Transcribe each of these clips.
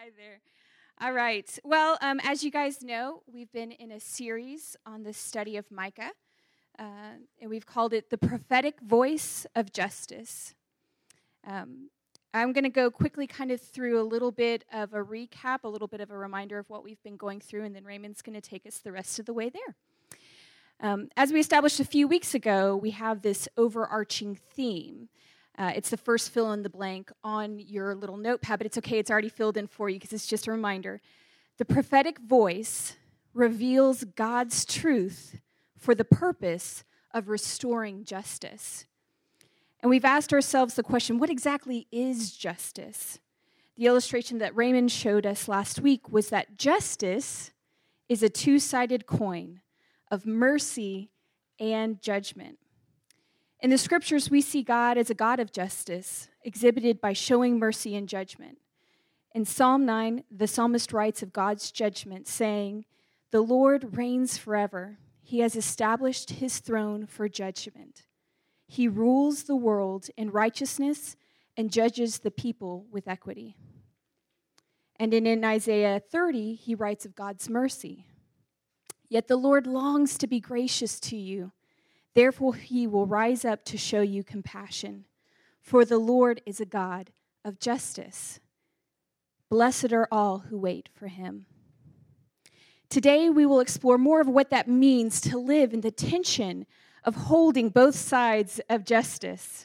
Hi there. All right. Well, as you guys know, we've been in a series on the study of Micah, and we've called it The Prophetic Voice of Justice. I'm going to go quickly kind of through a little bit of a recap, a little bit of a reminder of what we've been going through, and then Raymond's going to take us the rest of the way there. As we established a few weeks ago, we have this overarching theme. It's the first fill in the blank on your little notepad, but it's okay, it's already filled in for you because it's just a reminder. The prophetic voice reveals God's truth for the purpose of restoring justice. And we've asked ourselves the question, what exactly is justice? The illustration that Raymond showed us last week was that justice is a two-sided coin of mercy and judgment. In the scriptures, we see God as a God of justice, exhibited by showing mercy and judgment. In Psalm 9, the psalmist writes of God's judgment, saying, "The Lord reigns forever. He has established his throne for judgment. He rules the world in righteousness and judges the people with equity." And in Isaiah 30, he writes of God's mercy. "Yet the Lord longs to be gracious to you. Therefore, he will rise up to show you compassion. For the Lord is a God of justice. Blessed are all who wait for him." Today, we will explore more of what that means to live in the tension of holding both sides of justice,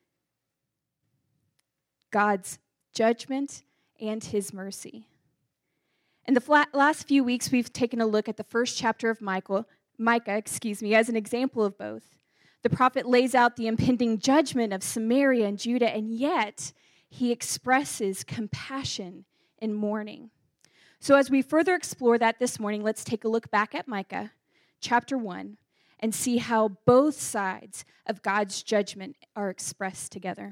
God's judgment and his mercy. In the last few weeks, we've taken a look at the first chapter of Micah, as an example of both. The prophet lays out the impending judgment of Samaria and Judah, and yet he expresses compassion in mourning. So as we further explore that this morning, let's take a look back at Micah chapter 1 and see how both sides of God's judgment are expressed together.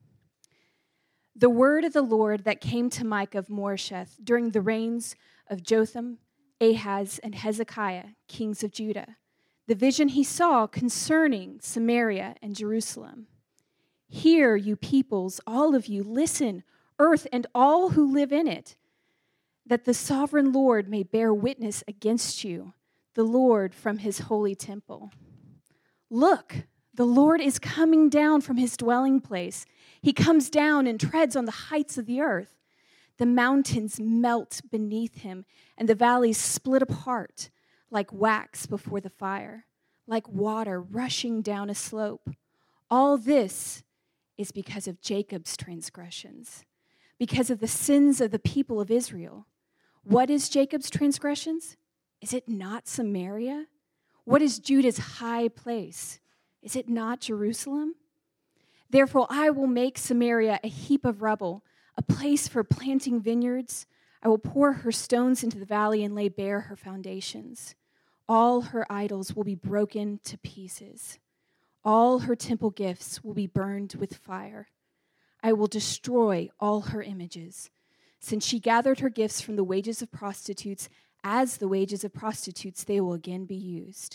The word of the Lord that came to Micah of Moresheth during the reigns of Jotham, Ahaz, and Hezekiah, kings of Judah, the vision he saw concerning Samaria and Jerusalem. "Hear, you peoples, all of you, listen, earth and all who live in it, that the sovereign Lord may bear witness against you, the Lord from his holy temple. Look, the Lord is coming down from his dwelling place. He comes down and treads on the heights of the earth. The mountains melt beneath him, and the valleys split apart like wax before the fire, like water rushing down a slope. All this is because of Jacob's transgressions, because of the sins of the people of Israel. What is Jacob's transgressions? Is it not Samaria? What is Judah's high place? Is it not Jerusalem? Therefore, I will make Samaria a heap of rubble, a place for planting vineyards. I will pour her stones into the valley and lay bare her foundations. All her idols will be broken to pieces. All her temple gifts will be burned with fire. I will destroy all her images. Since she gathered her gifts from the wages of prostitutes, as the wages of prostitutes, they will again be used.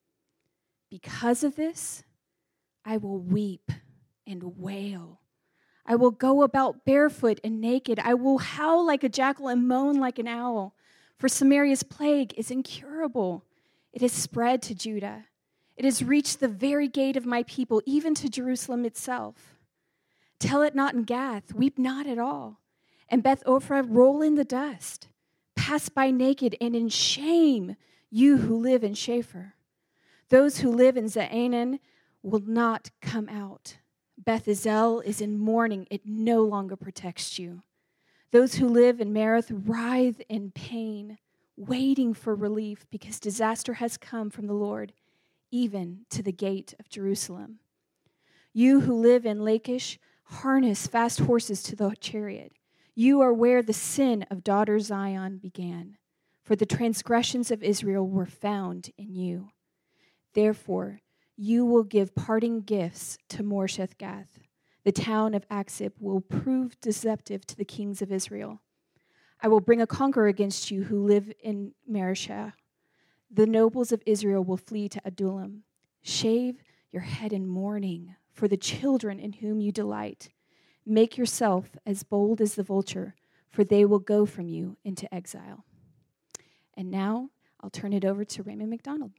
Because of this, I will weep and wail. I will go about barefoot and naked. I will howl like a jackal and moan like an owl. For Samaria's plague is incurable. It has spread to Judah. It has reached the very gate of my people, even to Jerusalem itself. Tell it not in Gath, weep not at all. And Beth Ophrah, roll in the dust. Pass by naked and in shame, you who live in Shapher. Those who live in Zaanan will not come out. Beth Ezel is in mourning. It no longer protects you. Those who live in Marith writhe in pain, waiting for relief because disaster has come from the Lord, even to the gate of Jerusalem. You who live in Lachish, harness fast horses to the chariot. You are where the sin of daughter Zion began, for the transgressions of Israel were found in you. Therefore, you will give parting gifts to Moresheth Gath. The town of Aksib will prove deceptive to the kings of Israel. I will bring a conqueror against you who live in Mareshah. The nobles of Israel will flee to Adullam. Shave your head in mourning for the children in whom you delight. Make yourself as bold as the vulture, for they will go from you into exile. And now I'll turn it over to Raymond McDonald.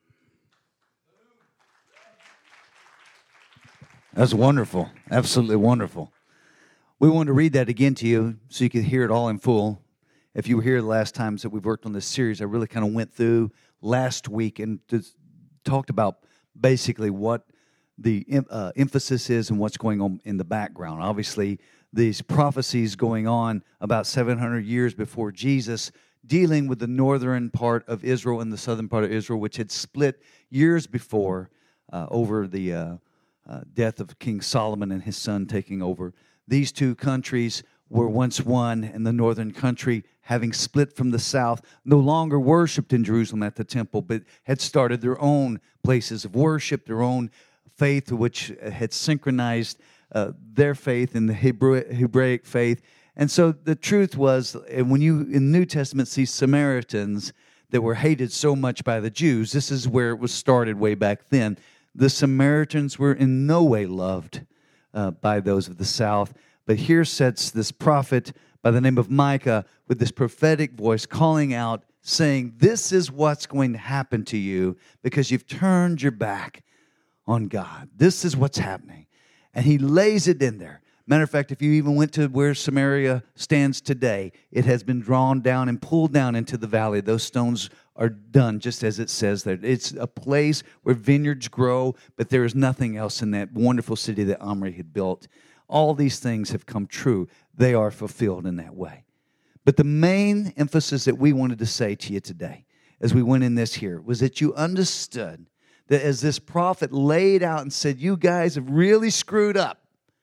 That's wonderful. Absolutely wonderful. We wanted to read that again to you so you could hear it all in full. If you were here the last times that we've worked on this series, I really kind of went through last week and just talked about basically what the emphasis is and what's going on in the background. Obviously, these prophecies going on about 700 years before Jesus, dealing with the northern part of Israel and the southern part of Israel, which had split years before over the death of King Solomon and his son taking over. These two countries were once one, and the northern country, having split from the south, no longer worshipped in Jerusalem at the temple, but had started their own places of worship, their own faith, which had synchronized their faith in the Hebraic faith. And so the truth was, when you in the New Testament see Samaritans that were hated so much by the Jews, this is where it was started way back then. The Samaritans were in no way loved by those of the south. But here sits this prophet by the name of Micah with this prophetic voice calling out, saying, this is what's going to happen to you because you've turned your back on God. This is what's happening. And he lays it in there. Matter of fact, if you even went to where Samaria stands today, it has been drawn down and pulled down into the valley. Those stones are done just as it says there. It's a place where vineyards grow, but there is nothing else in that wonderful city that Omri had built. All these things have come true. They are fulfilled in that way. But the main emphasis that we wanted to say to you today, as we went in this here, was that you understood that as this prophet laid out and said, you guys have really screwed up,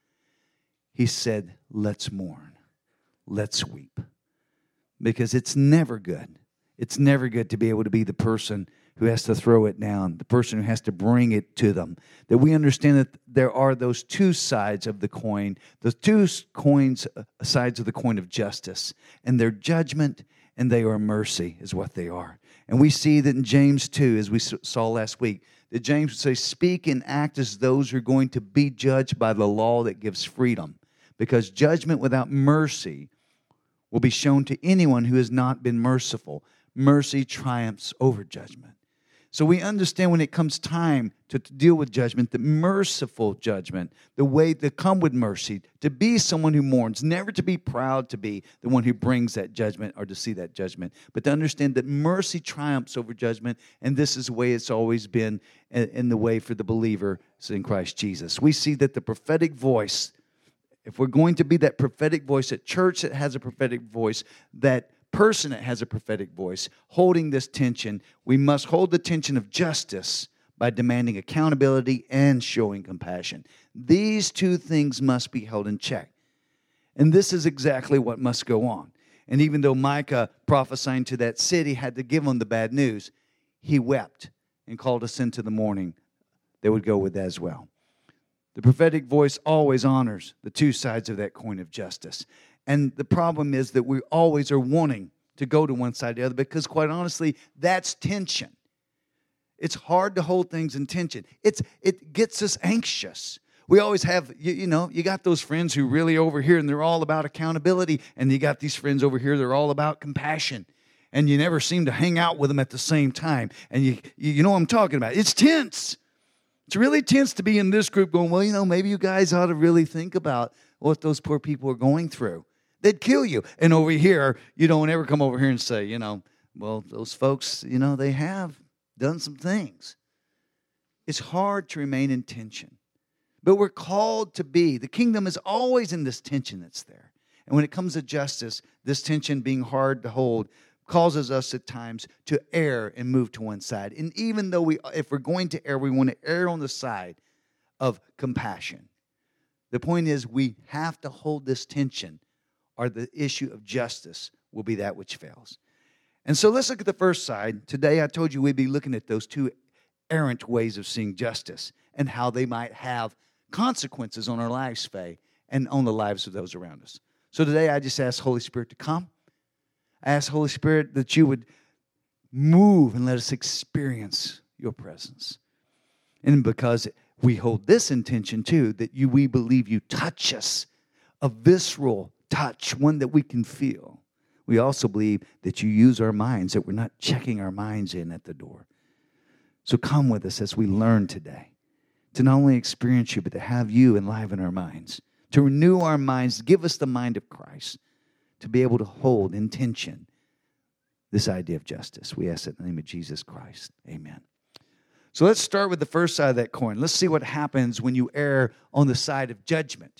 he said, let's mourn. Let's weep. Because it's never good. It's never good to be able to be the person who has to throw it down, the person who has to bring it to them. That we understand that there are those two sides of the coin, those two sides of the coin of justice. And they're judgment and they are mercy is what they are. And we see that in James 2, as we saw last week, that James would say, speak and act as those who are going to be judged by the law that gives freedom. Because judgment without mercy will be shown to anyone who has not been merciful. Mercy triumphs over judgment. So we understand when it comes time to deal with judgment, the merciful judgment, the way to come with mercy, to be someone who mourns, never to be proud to be the one who brings that judgment or to see that judgment, but to understand that mercy triumphs over judgment, and this is the way it's always been in the way for the believer in Christ Jesus. We see that the prophetic voice, if we're going to be that prophetic voice, that church that has a prophetic voice, that person that has a prophetic voice, holding this tension, we must hold the tension of justice by demanding accountability and showing compassion. These two things must be held in check. And this is exactly what must go on. And even though Micah, prophesying to that city, had to give them the bad news, he wept and called us into the mourning that would go with that as well. The prophetic voice always honors the two sides of that coin of justice. And the problem is that we always are wanting to go to one side or the other because, quite honestly, that's tension. It's hard to hold things in tension. It gets us anxious. We always have, you got those friends who really over here and they're all about accountability, and you got these friends over here, they're all about compassion. And you never seem to hang out with them at the same time. And you know what I'm talking about. It's tense. It's really tense to be in this group going, well, maybe you guys ought to really think about what those poor people are going through. They'd kill you. And over here, you don't ever come over here and say, well, those folks, they have done some things. It's hard to remain in tension. But we're called to be. The kingdom is always in this tension that's there. And when it comes to justice, this tension being hard to hold causes us at times to err and move to one side. And even though if we're going to err, we want to err on the side of compassion. The point is we have to hold this tension, or the issue of justice will be that which fails. And so let's look at the first side. Today I told you we'd be looking at those two errant ways of seeing justice and how they might have consequences on our lives, Faye, and on the lives of those around us. So today I just ask Holy Spirit to come. I ask Holy Spirit that you would move and let us experience your presence. And because we hold this intention too, that we believe you touch us, a visceral touch, one that we can feel. We also believe that you use our minds, that we're not checking our minds in at the door. So come with us as we learn today to not only experience you, but to have you enliven our minds, to renew our minds, give us the mind of Christ, to be able to hold in tension this idea of justice. We ask it in the name of Jesus Christ. Amen. So let's start with the first side of that coin. Let's see what happens when you err on the side of judgment.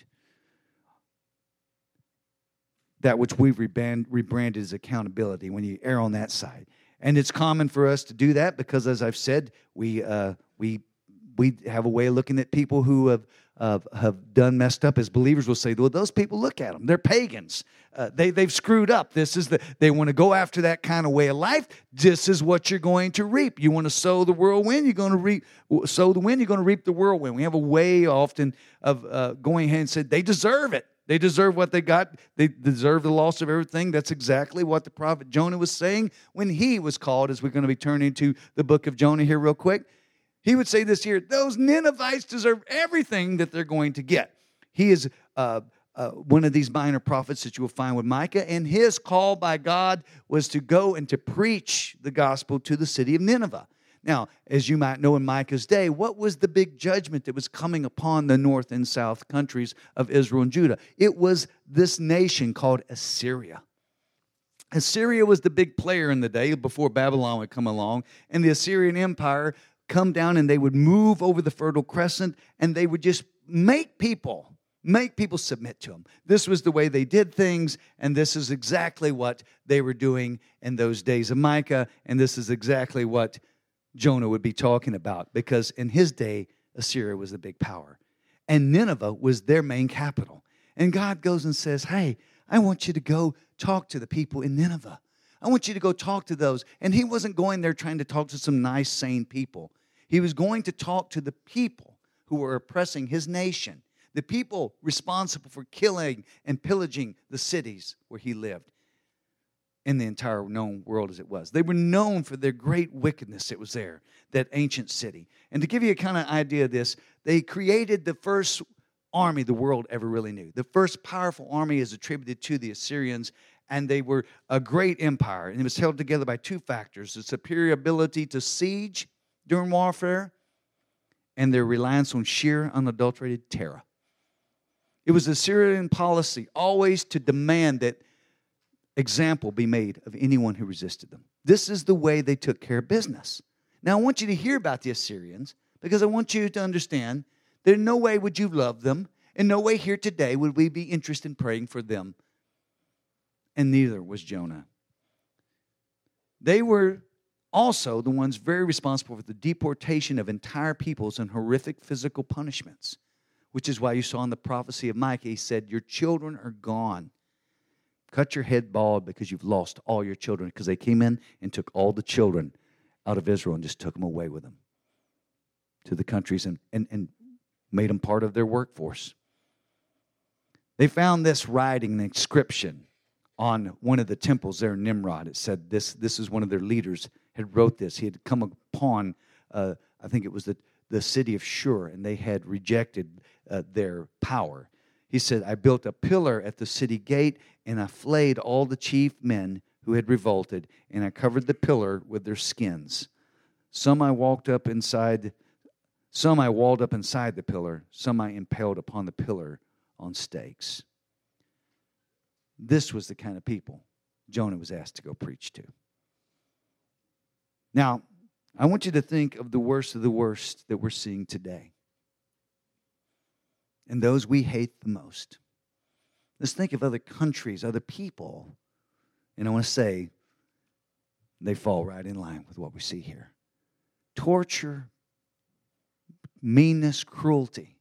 That which we've rebranded as accountability, when you err on that side. And it's common for us to do that because, as I've said, we have a way of looking at people who have done messed up. As believers, we'll say, well, those people, look at them. They're pagans. They've screwed up. They want to go after that kind of way of life. This is what you're going to reap. You want to sow the whirlwind, you're going to sow the wind, you're going to reap the whirlwind. We have a way often of going ahead and say, they deserve it. They deserve what they got. They deserve the loss of everything. That's exactly what the prophet Jonah was saying when he was called, as we're going to be turning to the book of Jonah here real quick. He would say this here, those Ninevites deserve everything that they're going to get. He is one of these minor prophets that you will find with Micah, and his call by God was to go and to preach the gospel to the city of Nineveh. Now, as you might know in Micah's day, what was the big judgment that was coming upon the north and south countries of Israel and Judah? It was this nation called Assyria. Assyria was the big player in the day before Babylon would come along, and the Assyrian Empire come down and they would move over the Fertile Crescent, and they would just make people submit to them. This was the way they did things, and this is exactly what they were doing in those days of Micah, and this is exactly what Jonah would be talking about, because in his day, Assyria was the big power, and Nineveh was their main capital. And God goes and says, hey, I want you to go talk to the people in Nineveh. I want you to go talk to those. And he wasn't going there trying to talk to some nice, sane people. He was going to talk to the people who were oppressing his nation, the people responsible for killing and pillaging the cities where he lived in the entire known world as it was. They were known for their great wickedness that was there, that ancient city. And to give you a kind of idea of this, they created the first army the world ever really knew. The first powerful army is attributed to the Assyrians, and they were a great empire. And it was held together by two factors: the superior ability to siege during warfare and their reliance on sheer, unadulterated terror. It was the Assyrian policy always to demand that example be made of anyone who resisted them. This is the way they took care of business. Now, I want you to hear about the Assyrians, because I want you to understand that in no way would you love them. In no way here today would we be interested in praying for them. And neither was Jonah. They were also the ones very responsible for the deportation of entire peoples and horrific physical punishments, which is why you saw in the prophecy of Micah, he said, your children are gone. Cut your head bald because you've lost all your children, because they came in and took all the children out of Israel and just took them away with them to the countries and made them part of their workforce. They found this writing, an inscription on one of the temples there in Nimrod. It said this is one of their leaders had wrote this. He had come upon, I think it was the city of Shur, and they had rejected their power. He said, I built a pillar at the city gate, and I flayed all the chief men who had revolted, and I covered the pillar with their skins. Some I walled up inside the pillar, some I impaled upon the pillar on stakes. This was the kind of people Jonah was asked to go preach to. Now, I want you to think of the worst that we're seeing today, and those we hate the most. Let's think of other countries, other people, and I want to say they fall right in line with what we see here. Torture, meanness, cruelty,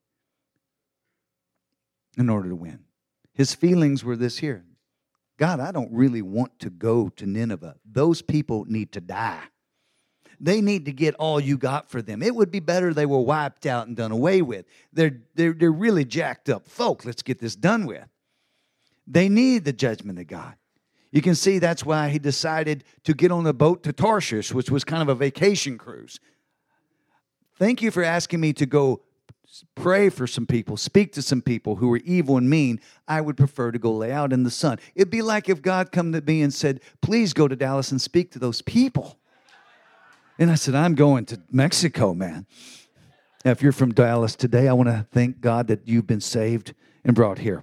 in order to win. His feelings were this here: God, I don't really want to go to Nineveh. Those people need to die. They need to get all you got for them. It would be better they were wiped out and done away with. They're really jacked up folk. Let's get this done with. They need the judgment of God. You can see that's why he decided to get on the boat to Tarshish, which was kind of a vacation cruise. Thank you for asking me to go pray for some people, speak to some people who are evil and mean, I would prefer to go lay out in the sun. It'd be like if God come to me and said, please go to Dallas and speak to those people. And I said, I'm going to Mexico, man. Now, if you're from Dallas today, I want to thank God that you've been saved and brought here.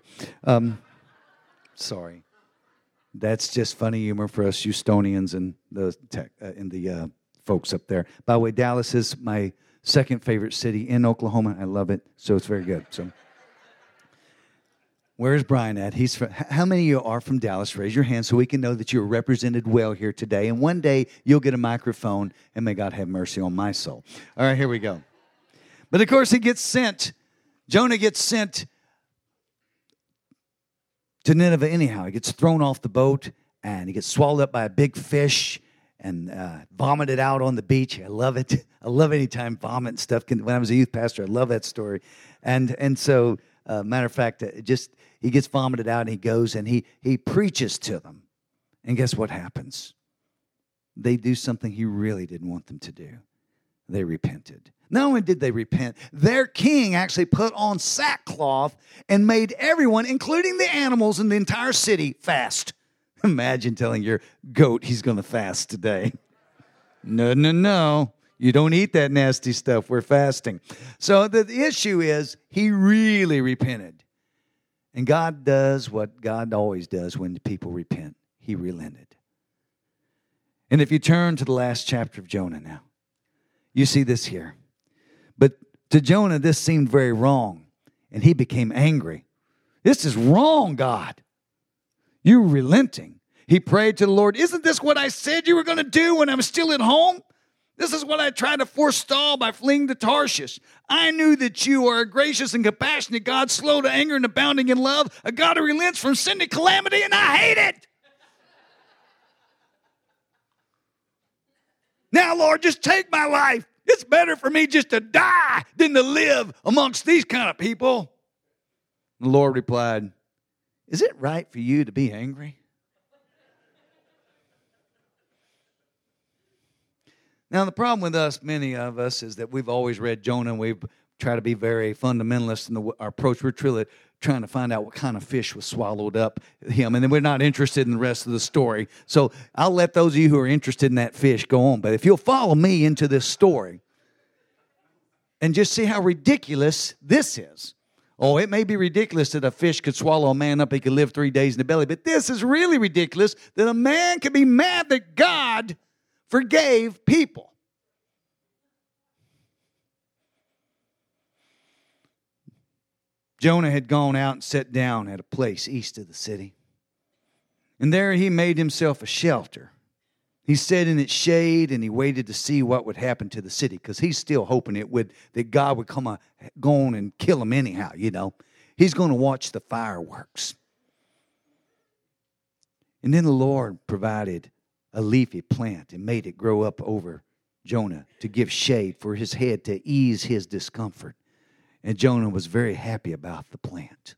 Sorry. That's just funny humor for us Houstonians and the folks up there. By the way, Dallas is my second favorite city in Oklahoma. I love it, so it's very good. So, where's Brian at? He's from, how many of you are from Dallas? Raise your hand so we can know that you're represented well here today. And one day, you'll get a microphone, and may God have mercy on my soul. All right, here we go. But, of course, Jonah gets sent to Nineveh anyhow. He gets thrown off the boat, and he gets swallowed up by a big fish and vomited out on the beach. I love it. I love any time vomit and stuff. When I was a youth pastor, I love that story. And so, matter of fact, he gets vomited out, and he goes and he preaches to them. And guess what happens? They do something he really didn't want them to do. They repented. Not only did they repent, their king actually put on sackcloth and made everyone, including the animals in the entire city, fast. Imagine telling your goat he's going to fast today. No. You don't eat that nasty stuff. We're fasting. So the issue is he really repented. And God does what God always does when people repent. He relented. And if you turn to the last chapter of Jonah now, you see this here. But to Jonah, this seemed very wrong, and he became angry. This is wrong, God. You're relenting. He prayed to the Lord, isn't this what I said you were going to do when I was still at home? This is what I tried to forestall by fleeing to Tarshish. I knew that you are a gracious and compassionate God, slow to anger and abounding in love, a God who relents from sending calamity, and I hate it. Now, Lord, just take my life. It's better for me just to die than to live amongst these kind of people. The Lord replied, is it right for you to be angry? Now, the problem with us, many of us, is that we've always read Jonah, and we've tried to be very fundamentalist in our approach. We're truly trying to find out what kind of fish was swallowed up him, and then we're not interested in the rest of the story. So I'll let those of you who are interested in that fish go on. But if you'll follow me into this story and just see how ridiculous this is. Oh, it may be ridiculous that a fish could swallow a man up, he could live 3 days in the belly, but this is really ridiculous that a man could be mad that God forgave people. Jonah had gone out and sat down at a place east of the city. And there he made himself a shelter. He sat in its shade and he waited to see what would happen to the city, because he's still hoping that God would go on and kill him anyhow, you know. He's going to watch the fireworks. And then the Lord provided a leafy plant and made it grow up over Jonah to give shade for his head, to ease his discomfort. And Jonah was very happy about the plant.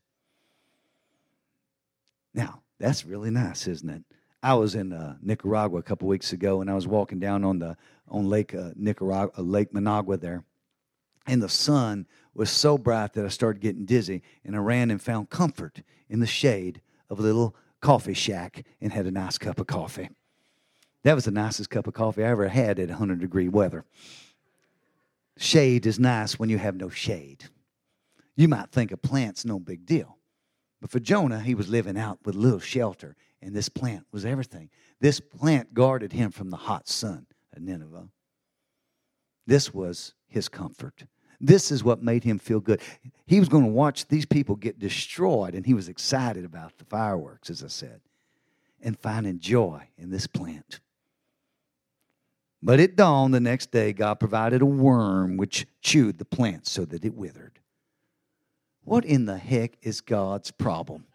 Now, that's really nice, isn't it? I was in Nicaragua a couple weeks ago, and I was walking down on Lake Managua there, and the sun was so bright that I started getting dizzy, and I ran and found comfort in the shade of a little coffee shack and had a nice cup of coffee. That was the nicest cup of coffee I ever had at 100-degree weather. Shade is nice when you have no shade. You might think a plant's no big deal. But for Jonah, he was living out with a little shelter, and this plant was everything. This plant guarded him from the hot sun of Nineveh. This was his comfort. This is what made him feel good. He was going to watch these people get destroyed, and he was excited about the fireworks, as I said, and finding joy in this plant. But at dawn the next day, God provided a worm which chewed the plant so that it withered. What in the heck is God's problem?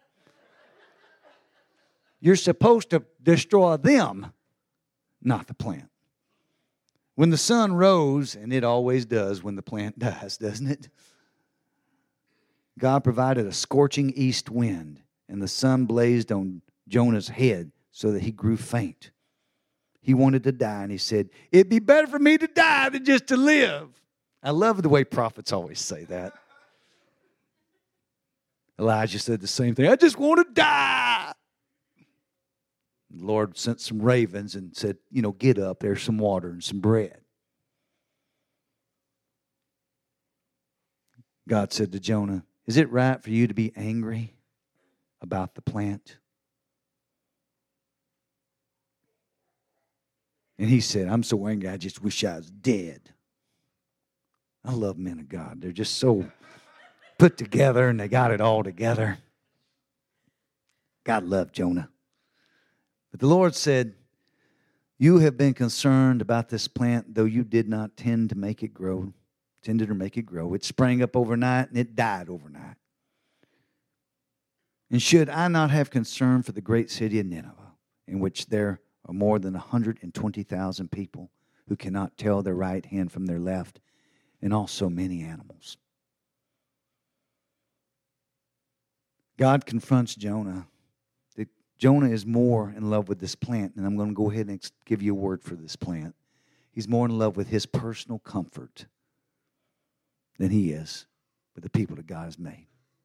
You're supposed to destroy them, not the plant. When the sun rose, and it always does when the plant dies, doesn't it? God provided a scorching east wind, and the sun blazed on Jonah's head so that he grew faint. He wanted to die, and he said, it'd be better for me to die than just to live. I love the way prophets always say that. Elijah said the same thing. I just want to die. The Lord sent some ravens and said, get up. There's some water and some bread. God said to Jonah, is it right for you to be angry about the plant? And he said, I'm so angry, I just wish I was dead. I love men of God. They're just so put together and they got it all together. God loved Jonah. But the Lord said, you have been concerned about this plant, though you did not tended to make it grow. It sprang up overnight and it died overnight. And should I not have concern for the great city of Nineveh, in which there are more than 120,000 people who cannot tell their right hand from their left, and also many animals? God confronts Jonah. That Jonah is more in love with this plant, and I'm going to go ahead and give you a word for this plant. He's more in love with his personal comfort than he is with the people that God has made.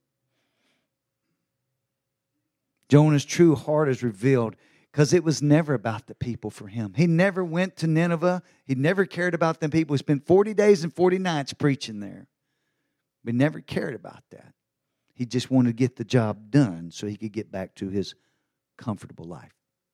Jonah's true heart is revealed because it was never about the people for him. He never went to Nineveh. He never cared about them people. He spent 40 days and 40 nights preaching there. But he never cared about that. He just wanted to get the job done so he could get back to his comfortable life.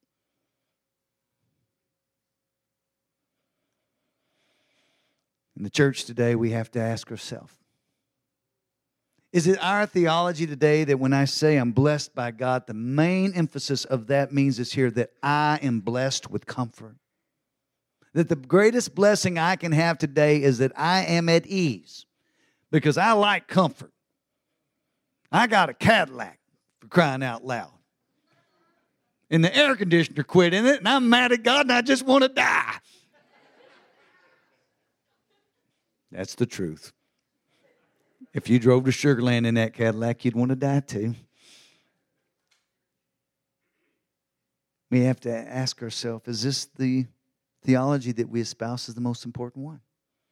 In the church today, we have to ask ourselves, is it our theology today that when I say I'm blessed by God, the main emphasis of that means is here that I am blessed with comfort? That the greatest blessing I can have today is that I am at ease because I like comfort. I got a Cadillac, for crying out loud. And the air conditioner quit in it, and I'm mad at God, and I just want to die. That's the truth. If you drove to Sugar Land in that Cadillac, you'd want to die too. We have to ask ourselves, is this the theology that we espouse as the most important one?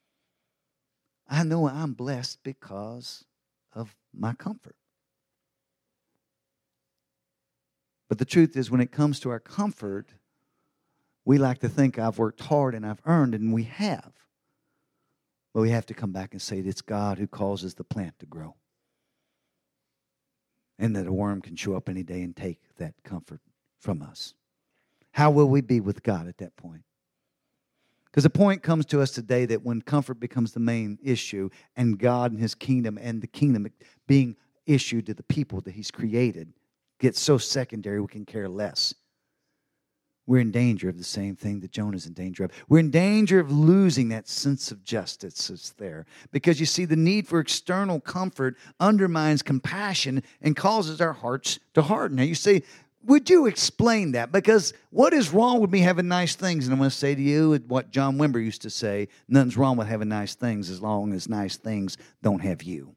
I know I'm blessed because of my comfort. But the truth is, when it comes to our comfort, we like to think I've worked hard and I've earned, and we have. But we have to come back and say it's God who causes the plant to grow. And that a worm can show up any day and take that comfort from us. How will we be with God at that point? Because the point comes to us today that when comfort becomes the main issue, and God and His kingdom and the kingdom being issued to the people that He's created gets so secondary we can care less. We're in danger of the same thing that Jonah's in danger of. We're in danger of losing that sense of justice that's there. Because you see, the need for external comfort undermines compassion and causes our hearts to harden. Now you say, would you explain that? Because what is wrong with me having nice things? And I'm going to say to you what John Wimber used to say, nothing's wrong with having nice things as long as nice things don't have you.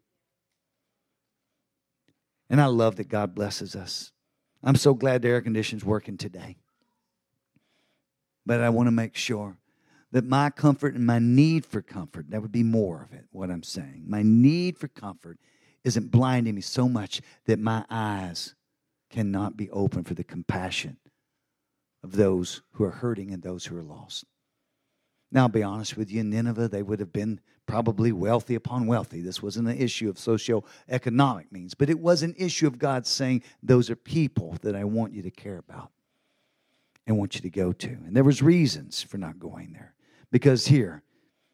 And I love that God blesses us. I'm so glad the air conditioning's working today. But I want to make sure that my comfort and my need for comfort, that would be more of it, what I'm saying. My need for comfort isn't blinding me so much that my eyes cannot be open for the compassion of those who are hurting and those who are lost. Now, I'll be honest with you, in Nineveh, they would have been probably wealthy upon wealthy. This wasn't an issue of socioeconomic means, but it was an issue of God saying, those are people that I want you to care about and want you to go to. And there was reasons for not going there. Because here,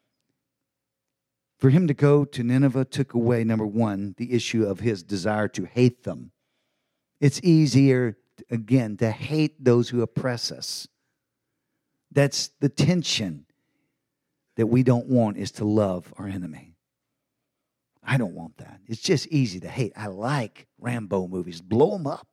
for him to go to Nineveh took away, number one, the issue of his desire to hate them. It's easier, again, to hate those who oppress us. That's the tension that we don't want, is to love our enemy. I don't want that. It's just easy to hate. I like Rambo movies. Blow them up.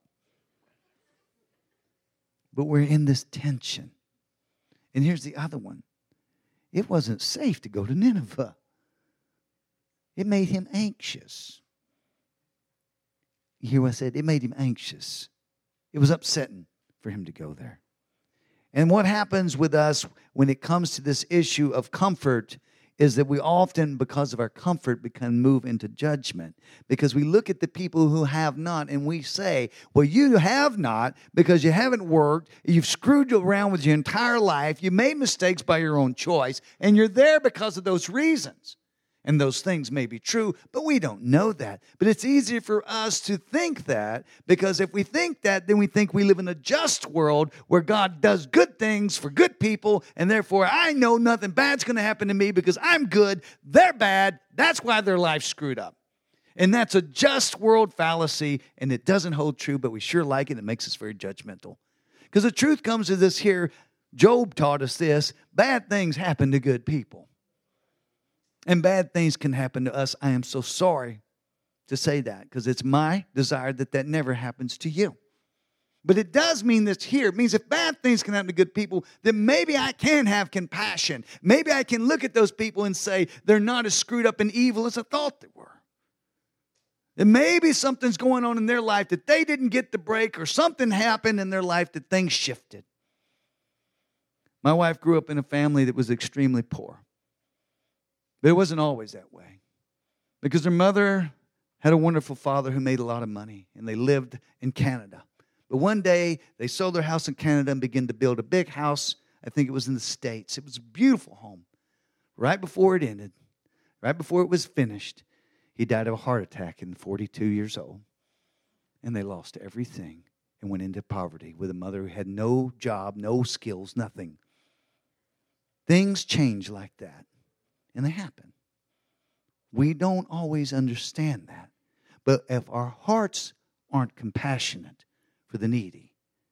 But we're in this tension. And here's the other one. It wasn't safe to go to Nineveh. It made him anxious. You hear what I said? It made him anxious. It was upsetting for him to go there. And what happens with us when it comes to this issue of comfort is that we often, because of our comfort, can move into judgment. Because we look at the people who have not and we say, well, you have not because you haven't worked, you've screwed around with your entire life, you made mistakes by your own choice, and you're there because of those reasons. And those things may be true, but we don't know that. But it's easier for us to think that, because if we think that, then we think we live in a just world where God does good things for good people, and therefore I know nothing bad's going to happen to me because I'm good, they're bad, that's why their life's screwed up. And that's a just world fallacy, and it doesn't hold true, but we sure like it. It makes us very judgmental. Because the truth comes to this here, Job taught us this, bad things happen to good people. And bad things can happen to us. I am so sorry to say that, because it's my desire that that never happens to you. But it does mean this here. It means if bad things can happen to good people, then maybe I can have compassion. Maybe I can look at those people and say they're not as screwed up and evil as I thought they were. And maybe something's going on in their life that they didn't get the break, or something happened in their life that things shifted. My wife grew up in a family that was extremely poor. But it wasn't always that way, because her mother had a wonderful father who made a lot of money, and they lived in Canada. But one day, they sold their house in Canada and began to build a big house. I think it was in the States. It was a beautiful home. Right before it ended, right before it was finished, he died of a heart attack at 42 years old. And they lost everything and went into poverty with a mother who had no job, no skills, nothing. Things change like that. And they happen. We don't always understand that. But if our hearts aren't compassionate for the needy,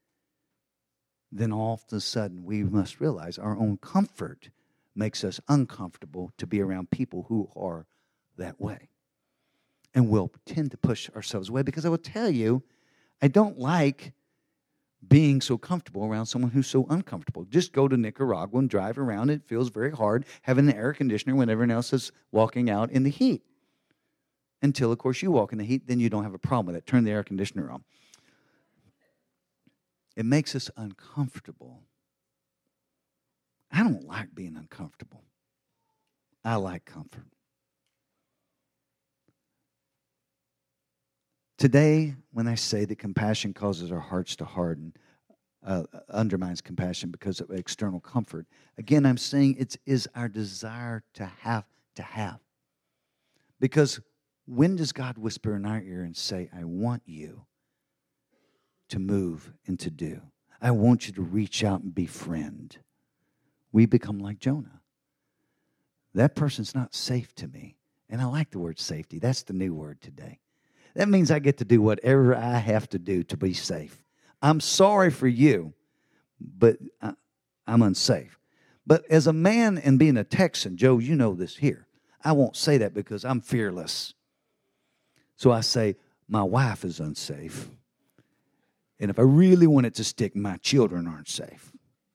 then all of a sudden we must realize our own comfort makes us uncomfortable to be around people who are that way. And we'll tend to push ourselves away, because I will tell you, I don't like being so comfortable around someone who's so uncomfortable. Just go to Nicaragua and drive around. It feels very hard having an air conditioner when everyone else is walking out in the heat. Until, of course, you walk in the heat, then you don't have a problem with it. Turn the air conditioner on. It makes us uncomfortable. I don't like being uncomfortable. I like comfort. Today, when I say that compassion causes our hearts to harden, undermines compassion because of external comfort, again, I'm saying it is our desire to have. Because when does God whisper in our ear and say, I want you to move and to do? I want you to reach out and befriend. We become like Jonah. That person's not safe to me. And I like the word safety. That's the new word today. That means I get to do whatever I have to do to be safe. I'm sorry for you, but I'm unsafe. But as a man and being a Texan, Joe, you know this here, I won't say that because I'm fearless. So I say, my wife is unsafe. And if I really want it to stick, my children aren't safe.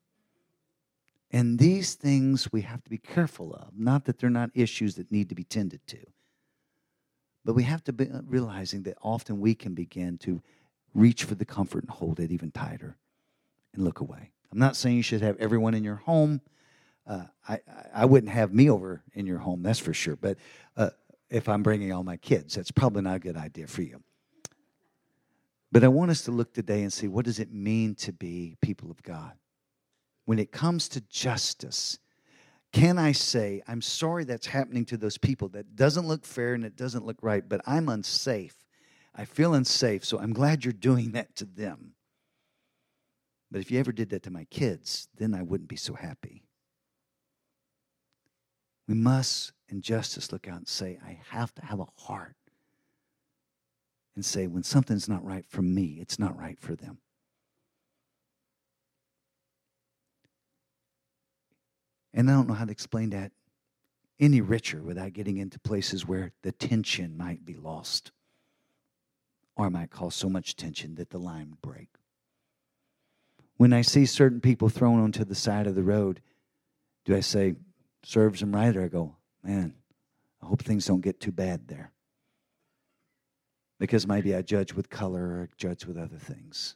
And these things we have to be careful of. Not that they're not issues that need to be tended to. But we have to be realizing that often we can begin to reach for the comfort and hold it even tighter and look away. I'm not saying you should have everyone in your home. I wouldn't have me over in your home, that's for sure. But if I'm bringing all my kids, that's probably not a good idea for you. But I want us to look today and see, what does it mean to be people of God? When it comes to justice, can I say, I'm sorry that's happening to those people. That doesn't look fair and it doesn't look right, but I'm unsafe. I feel unsafe, so I'm glad you're doing that to them. But if you ever did that to my kids, then I wouldn't be so happy. We must, in justice, look out and say, I have to have a heart. And say, when something's not right for me, it's not right for them. And I don't know how to explain that any richer without getting into places where the tension might be lost. Or might cause so much tension that the line would break. When I see certain people thrown onto the side of the road, do I say, serves them right? Or I go, man, I hope things don't get too bad there. Because maybe I judge with color or judge with other things.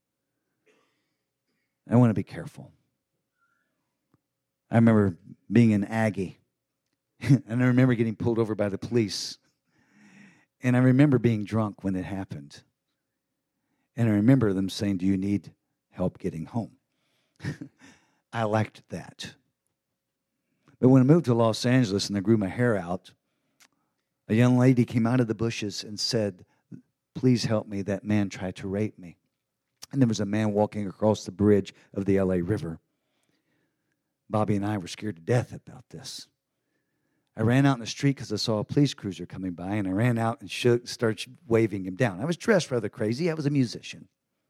I want to be careful. I remember being an Aggie And I remember getting pulled over by the police. And I remember being drunk when it happened. And I remember them saying, do you need help getting home? I liked that. But when I moved to Los Angeles and I grew my hair out, a young lady came out of the bushes and said, please help me. That man tried to rape me. And there was a man walking across the bridge of the LA River. Bobby and I were scared to death about this. I ran out in the street because I saw a police cruiser coming by, and I ran out and started waving him down. I was dressed rather crazy. I was a musician.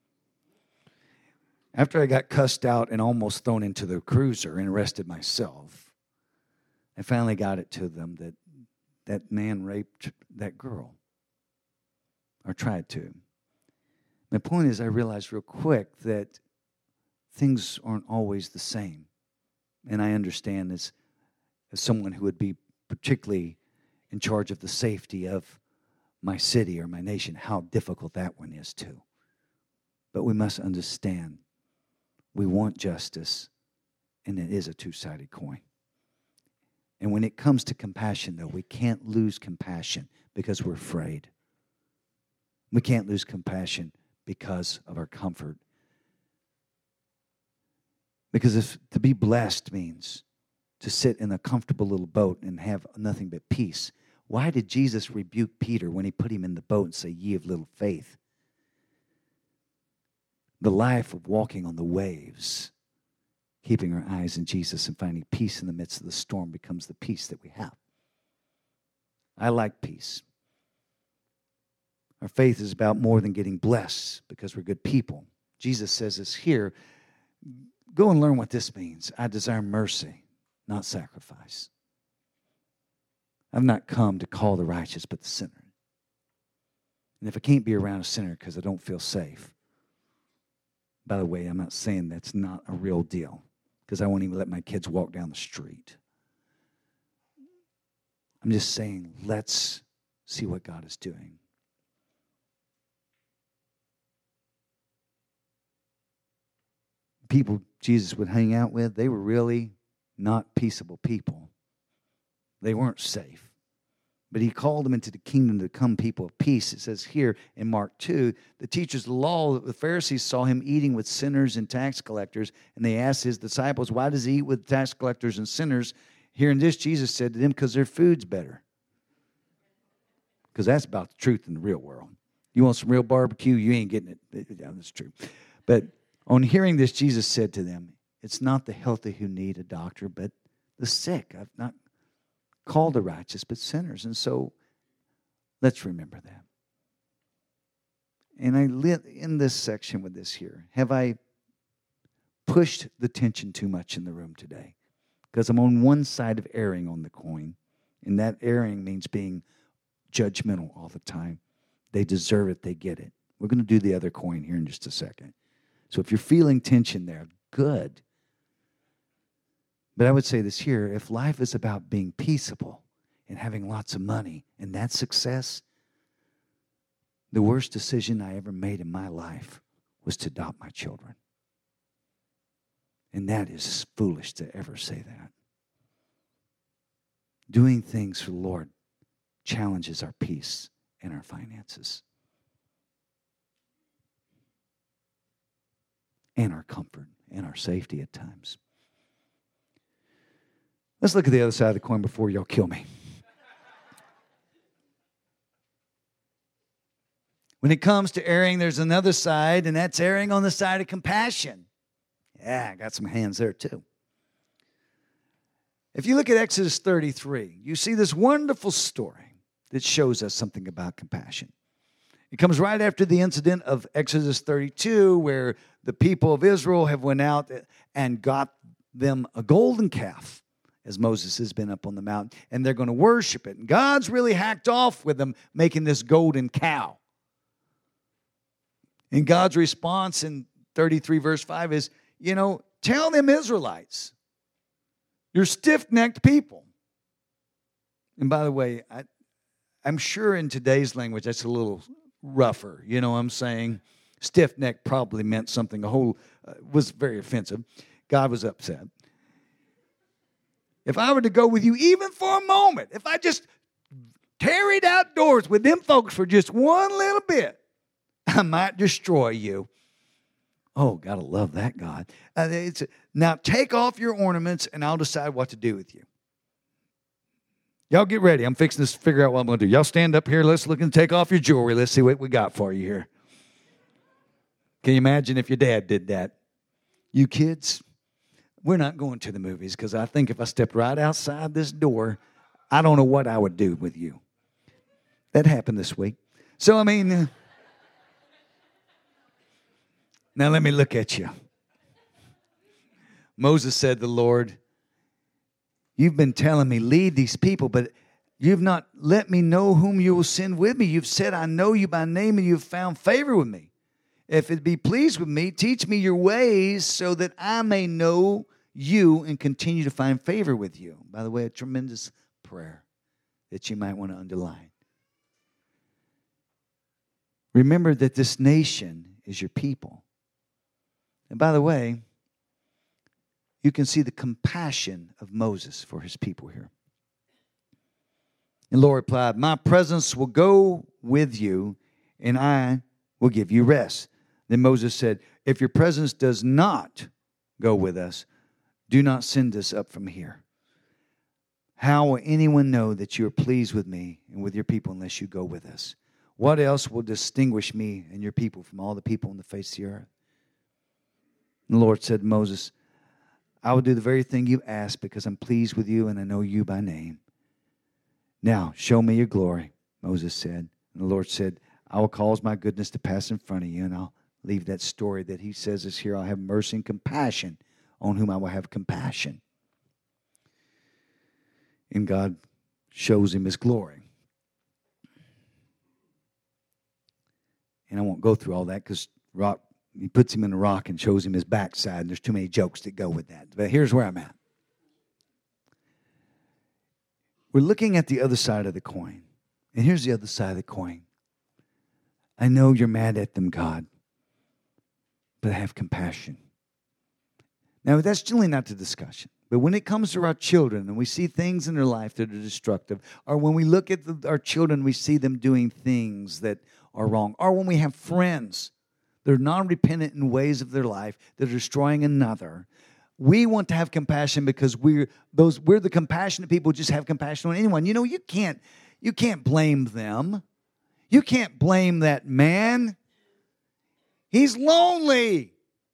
After I got cussed out and almost thrown into the cruiser and arrested myself, I finally got it to them that that man raped that girl, or tried to. My point is, I realized real quick that things aren't always the same. And I understand as someone who would be particularly in charge of the safety of my city or my nation, how difficult that one is too. But we must understand, we want justice, and it is a two-sided coin. And when it comes to compassion, though, we can't lose compassion because we're afraid. We can't lose compassion because of our comfort. Because if to be blessed means to sit in a comfortable little boat and have nothing but peace, why did Jesus rebuke Peter when he put him in the boat and say, ye of little faith? The life of walking on the waves, keeping our eyes in Jesus and finding peace in the midst of the storm becomes the peace that we have. I like peace. Our faith is about more than getting blessed because we're good people. Jesus says this here. Go and learn what this means. I desire mercy, not sacrifice. I've not come to call the righteous, but the sinner. And if I can't be around a sinner because I don't feel safe, by the way, I'm not saying that's not a real deal, because I won't even let my kids walk down the street. I'm just saying, let's see what God is doing. People Jesus would hang out with, they were really not peaceable people. They weren't safe. But he called them into the kingdom to become people of peace. It says here in Mark 2, the teachers of the law, the Pharisees, saw him eating with sinners and tax collectors, and they asked his disciples, why does he eat with tax collectors and sinners? Hearing this, Jesus said to them, because their food's better. Because that's about the truth in the real world. You want some real barbecue? You ain't getting it. Yeah, that's true. But on hearing this, Jesus said to them, it's not the healthy who need a doctor, but the sick. I've not called the righteous, but sinners. And so let's remember that. And I lit in this section with this here. Have I pushed the tension too much in the room today? Because I'm on one side of erring on the coin, and that erring means being judgmental all the time. They deserve it. They get it. We're going to do the other coin here in just a second. So if you're feeling tension there, good. But I would say this here, if life is about being peaceable and having lots of money and that's success, the worst decision I ever made in my life was to adopt my children. And that is foolish to ever say that. Doing things for the Lord challenges our peace and our finances. And our comfort and our safety at times. Let's look at the other side of the coin before y'all kill me. When it comes to erring, there's another side, and that's erring on the side of compassion. Yeah, I got some hands there too. If you look at Exodus 33, you see this wonderful story that shows us something about compassion. It comes right after the incident of Exodus 32, where the people of Israel have went out and got them a golden calf, as Moses has been up on the mountain, and they're going to worship it. And God's really hacked off with them making this golden cow. And God's response in 33 verse 5 is, tell them Israelites, you're stiff-necked people. And by the way, I'm sure in today's language that's a little rougher. You know what I'm saying? Stiff-necked probably meant something was very offensive. God was upset. If I were to go with you even for a moment, if I just tarried outdoors with them folks for just one little bit, I might destroy you. Oh, gotta love that God. Now take off your ornaments and I'll decide what to do with you. Y'all get ready. I'm fixing to figure out what I'm going to do. Y'all stand up here. Let's look and take off your jewelry. Let's see what we got for you here. Can you imagine if your dad did that? You kids, we're not going to the movies because I think if I stepped right outside this door, I don't know what I would do with you. That happened this week. So, now let me look at you. Moses said to the Lord, you've been telling me, lead these people, but you've not let me know whom you will send with me. You've said, I know you by name and you've found favor with me. If it be pleased with me, teach me your ways so that I may know you and continue to find favor with you. By the way, a tremendous prayer that you might want to underline. Remember that this nation is your people. And by the way, you can see the compassion of Moses for his people here. And the Lord replied, my presence will go with you, and I will give you rest. Then Moses said, if your presence does not go with us, do not send us up from here. How will anyone know that you are pleased with me and with your people unless you go with us? What else will distinguish me and your people from all the people on the face of the earth? And the Lord said to Moses, I will do the very thing you asked because I'm pleased with you and I know you by name. Now, show me your glory, Moses said. And the Lord said, I will cause my goodness to pass in front of you, and I'll leave that story that he says is here. I'll have mercy and compassion on whom I will have compassion. And God shows him his glory. And I won't go through all that because he puts him in a rock and shows him his backside, and there's too many jokes that go with that. But here's where I'm at. We're looking at the other side of the coin. And here's the other side of the coin. I know you're mad at them, God, but I have compassion. Now, that's generally not the discussion. But when it comes to our children and we see things in their life that are destructive, or when we look at our children, we see them doing things that are wrong, or when we have friends that are non-repentant in ways of their life that are destroying another, we want to have compassion because we're the compassionate people who just have compassion on anyone. You know, you can't blame them. You can't blame that man. He's lonely.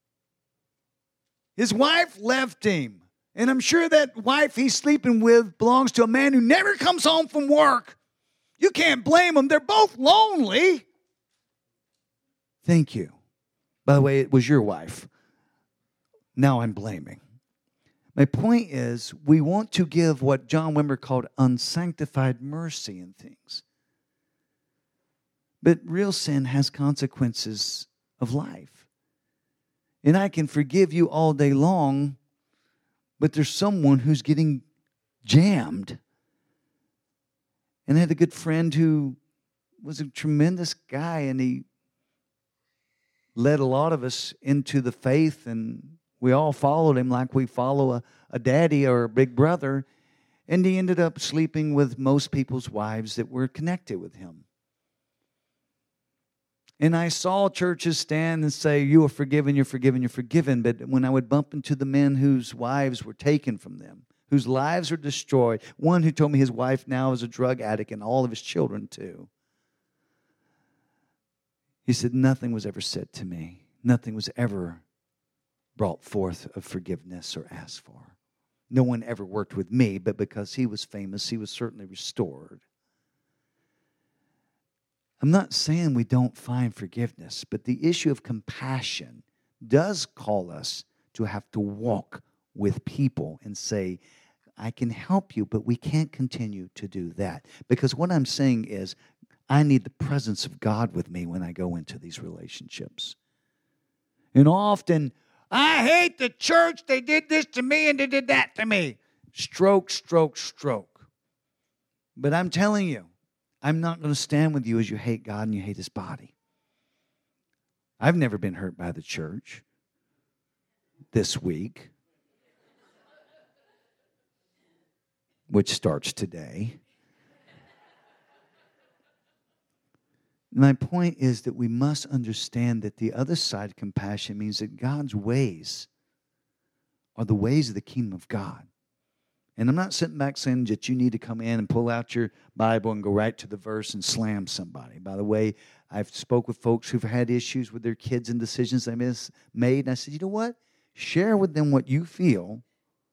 His wife left him. And I'm sure that wife he's sleeping with belongs to a man who never comes home from work. You can't blame them. They're both lonely. Thank you. By the way, it was your wife. Now I'm blaming. My point is, we want to give what John Wimber called unsanctified mercy in things. But real sin has consequences of life. And I can forgive you all day long, but there's someone who's getting jammed. And I had a good friend who was a tremendous guy, and he led a lot of us into the faith, and we all followed him like we follow a daddy or a big brother. And he ended up sleeping with most people's wives that were connected with him. And I saw churches stand and say, you are forgiven, you're forgiven, you're forgiven. But when I would bump into the men whose wives were taken from them, whose lives were destroyed, one who told me his wife now is a drug addict and all of his children too. He said, nothing was ever said to me. Nothing was ever brought forth of forgiveness or asked for. No one ever worked with me, but because he was famous, he was certainly restored. I'm not saying we don't find forgiveness, but the issue of compassion does call us to have to walk with people and say, I can help you, but we can't continue to do that. Because what I'm saying is, I need the presence of God with me when I go into these relationships. And often, I hate the church. They did this to me and they did that to me. Stroke, stroke, stroke. But I'm telling you, I'm not going to stand with you as you hate God and you hate His body. I've never been hurt by the church this week. which starts today. My point is that we must understand that the other side of compassion means that God's ways are the ways of the kingdom of God. And I'm not sitting back saying that you need to come in and pull out your Bible and go right to the verse and slam somebody. By the way, I've spoke with folks who've had issues with their kids and decisions they made. And I said, you know what? Share with them what you feel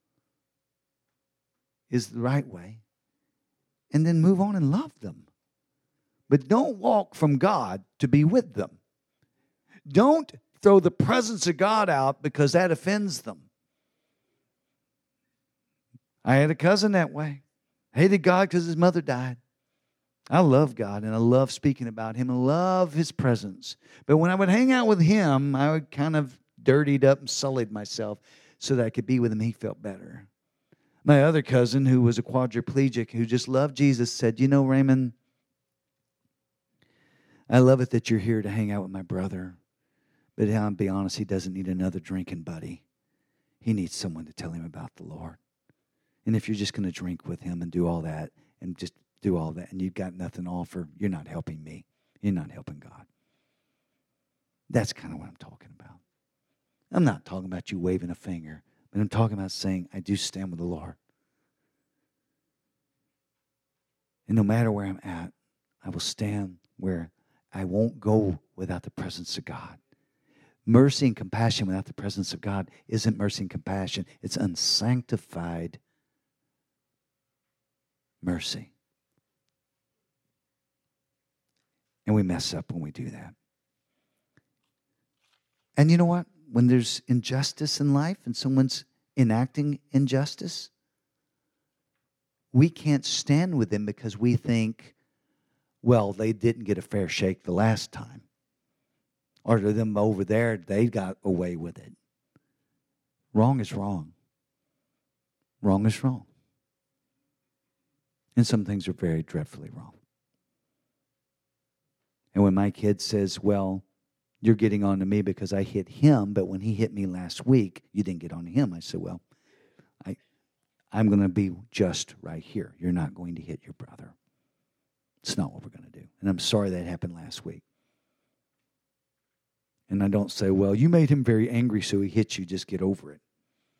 is the right way. And then move on and love them. But don't walk from God to be with them. Don't throw the presence of God out because that offends them. I had a cousin that way. Hated God because his mother died. I love God and I love speaking about Him and love His presence. But when I would hang out with Him, I would kind of dirtied up and sullied myself so that I could be with Him. He felt better. My other cousin, who was a quadriplegic, who just loved Jesus, said, you know, Raymond, I love it that you're here to hang out with my brother. But I'll be honest, he doesn't need another drinking buddy. He needs someone to tell him about the Lord. And if you're just going to drink with him and do all that, and just do all that, and you've got nothing to offer, you're not helping me. You're not helping God. That's kind of what I'm talking about. I'm not talking about you waving a finger, but I'm talking about saying, I do stand with the Lord. And no matter where I'm at, I will stand where I won't go without the presence of God. Mercy and compassion without the presence of God isn't mercy and compassion. It's unsanctified mercy. And we mess up when we do that. And you know what? When there's injustice in life and someone's enacting injustice, we can't stand with them because we think, well, they didn't get a fair shake the last time. Or to them over there, they got away with it. Wrong is wrong. Wrong is wrong. And some things are very dreadfully wrong. And when my kid says, well, you're getting on to me because I hit him, but when he hit me last week, you didn't get on to him. I said, well, I'm going to be just right here. You're not going to hit your brother. It's not what we're going to do. And I'm sorry that happened last week. And I don't say, well, you made him very angry, so he hit you. Just get over it.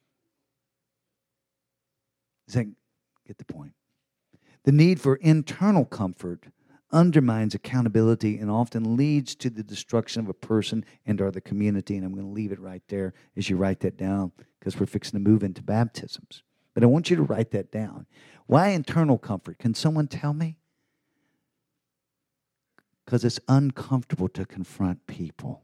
Does that get the point? The need for internal comfort undermines accountability and often leads to the destruction of a person and or the community. And I'm going to leave it right there as you write that down because we're fixing to move into baptisms. But I want you to write that down. Why internal comfort? Can someone tell me? Because it's uncomfortable to confront people.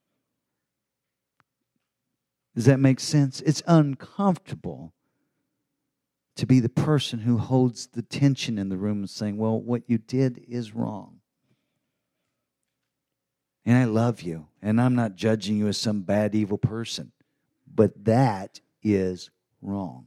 Does that make sense? It's uncomfortable to be the person who holds the tension in the room and saying, well, what you did is wrong. And I love you, and I'm not judging you as some bad, evil person, but that is wrong.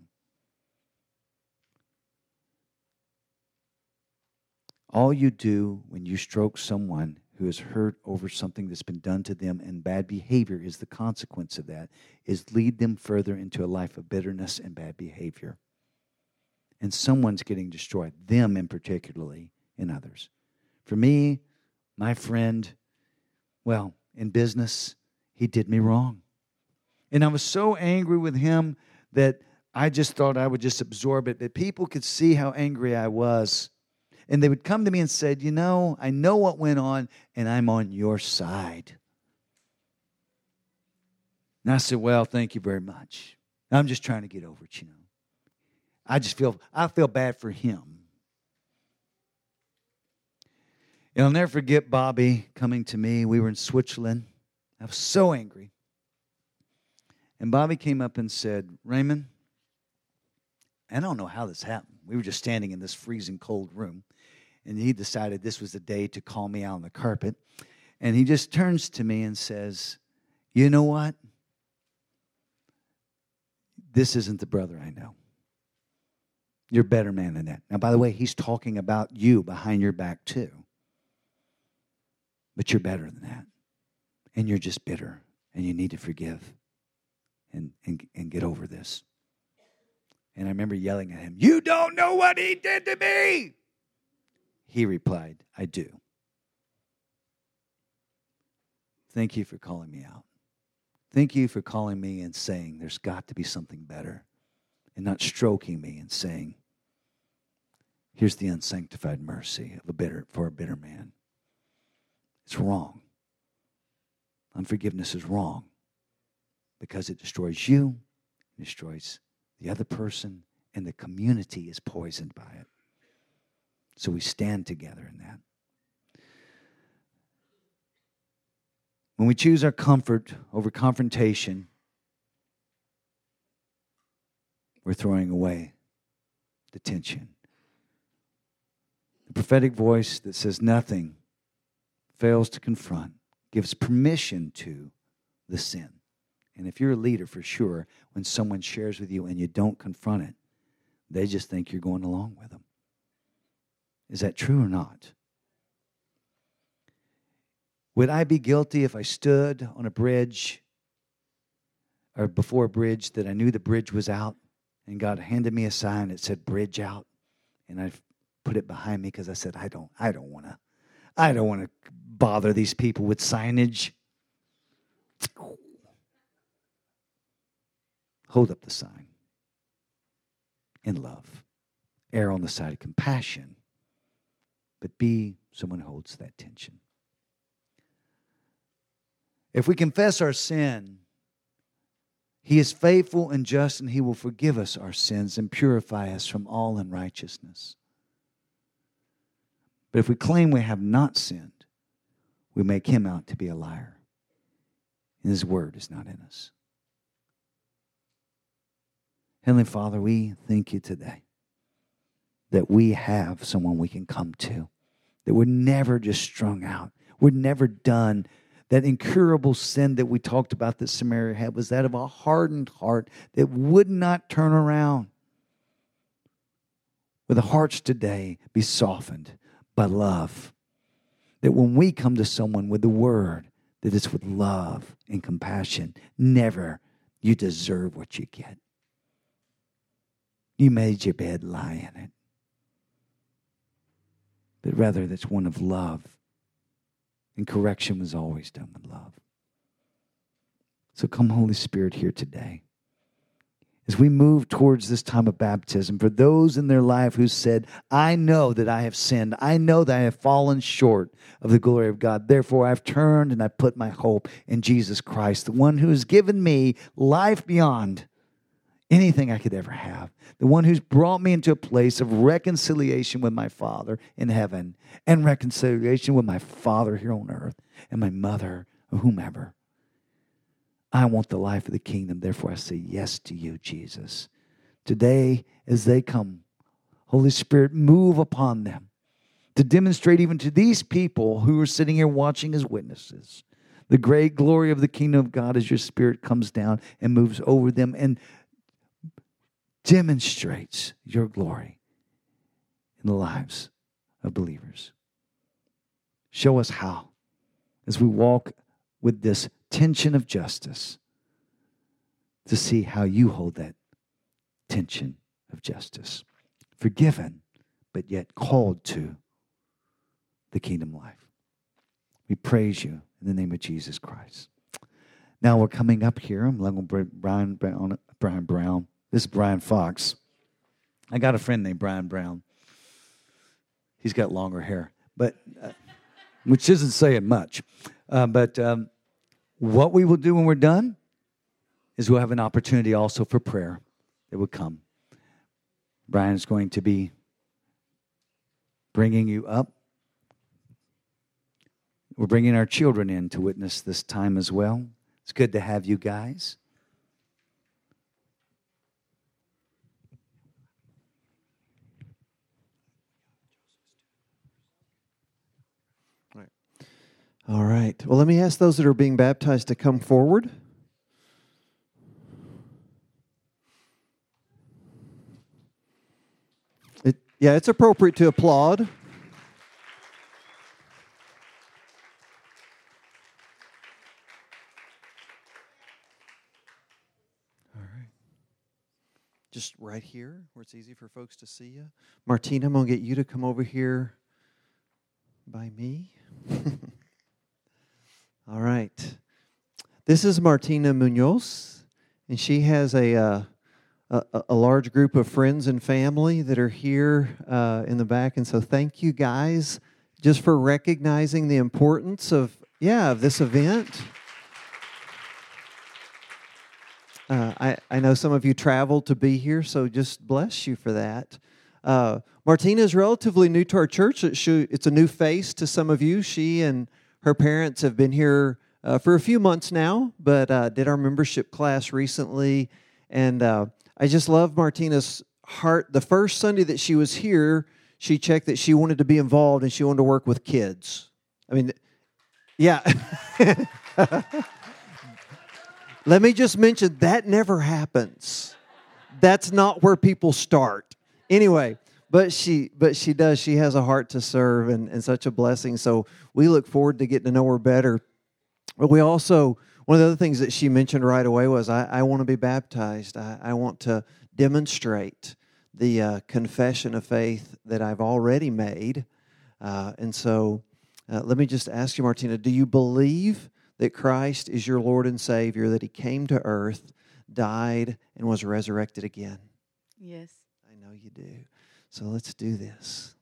All you do when you stroke someone who is hurt over something that's been done to them and bad behavior is the consequence of that, is lead them further into a life of bitterness and bad behavior. And someone's getting destroyed, them in particularly, and others. For me, my friend, well, in business, he did me wrong. And I was so angry with him that I just thought I would just absorb it, that people could see how angry I was. And they would come to me and said, you know, I know what went on, and I'm on your side. And I said, well, thank you very much. I'm just trying to get over it, you know. I feel bad for him. And I'll never forget Bobby coming to me. We were in Switzerland. I was so angry. And Bobby came up and said, Raymond, I don't know how this happened. We were just standing in this freezing cold room. And he decided this was the day to call me out on the carpet. And he just turns to me and says, you know what? This isn't the brother I know. You're a better man than that. Now, by the way, he's talking about you behind your back too. But you're better than that. And you're just bitter. And you need to forgive and get over this. And I remember yelling at him, "You don't know what he did to me!" He replied, "I do. Thank you for calling me out. Thank you for calling me and saying there's got to be something better, and not stroking me and saying, here's the unsanctified mercy of for a bitter man. It's wrong. Unforgiveness is wrong because it destroys you, it destroys the other person, and the community is poisoned by it. So we stand together in that. When we choose our comfort over confrontation, we're throwing away the tension. The prophetic voice that says nothing, fails to confront, gives permission to the sin. And if you're a leader, for sure, when someone shares with you and you don't confront it, they just think you're going along with them. Is that true or not? Would I be guilty if I stood on a bridge or before a bridge that I knew the bridge was out and God handed me a sign that said bridge out, and I put it behind me because I said, I don't want to bother these people with signage. Hold up the sign in love. Err on the side of compassion, but be someone who holds that tension. If we confess our sin, He is faithful and just, and He will forgive us our sins and purify us from all unrighteousness. But if we claim we have not sinned, we make Him out to be a liar, and His word is not in us. Heavenly Father, we thank You today that we have someone we can come to, that we're never just strung out, we're never done. That incurable sin that we talked about that Samaria had was that of a hardened heart that would not turn around. Will the hearts today be softened by love? That when we come to someone with the word, that it's with love and compassion. Never, you deserve what you get. You made your bed, lie in it. But rather, that's one of love. And correction was always done with love. So come, Holy Spirit, here today. As we move towards this time of baptism, for those in their life who said, I know that I have sinned. I know that I have fallen short of the glory of God. Therefore, I've turned and I put my hope in Jesus Christ, the one who has given me life beyond anything I could ever have. The one who's brought me into a place of reconciliation with my Father in heaven and reconciliation with my Father here on earth and my mother or whomever. I want the life of the kingdom. Therefore, I say yes to You, Jesus. Today, as they come, Holy Spirit, move upon them to demonstrate even to these people who are sitting here watching as witnesses the great glory of the kingdom of God as Your Spirit comes down and moves over them and demonstrates Your glory in the lives of believers. Show us how, as we walk with this tension of justice, to see how You hold that tension of justice. Forgiven, but yet called to the kingdom life. We praise You in the name of Jesus Christ. Now we're coming up here. I'm going to bring Brian Brown. This is Brian Fox. I got a friend named Brian Brown. He's got longer hair, but which isn't saying much. But what we will do when we're done is we'll have an opportunity also for prayer that will come. Brian is going to be bringing you up. We're bringing our children in to witness this time as well. It's good to have you guys. All right. Well, let me ask those that are being baptized to come forward. It's appropriate to applaud. All right. just right here where it's easy for folks to see you. Martina, I'm going to get you to come over here by me. All right. This is Martina Munoz, and she has a large group of friends and family that are here in the back. And so thank you guys just for recognizing the importance of this event. I know some of you traveled to be here, so just bless you for that. Martina is relatively new to our church. It's a new face to some of you. She and her parents have been here for a few months now, but did our membership class recently. And I just love Martina's heart. The first Sunday that she was here, she checked that she wanted to be involved and she wanted to work with kids. I mean, yeah. Let me just mention, that never happens. That's not where people start. Anyway, but she does. She has a heart to serve and such a blessing. So we look forward to getting to know her better. But we also, one of the other things that she mentioned right away was, I want to be baptized. I want to demonstrate the confession of faith that I've already made. And so let me just ask you, Martina, do you believe that Christ is your Lord and Savior, that He came to earth, died, and was resurrected again? Yes. I know you do. So let's do this.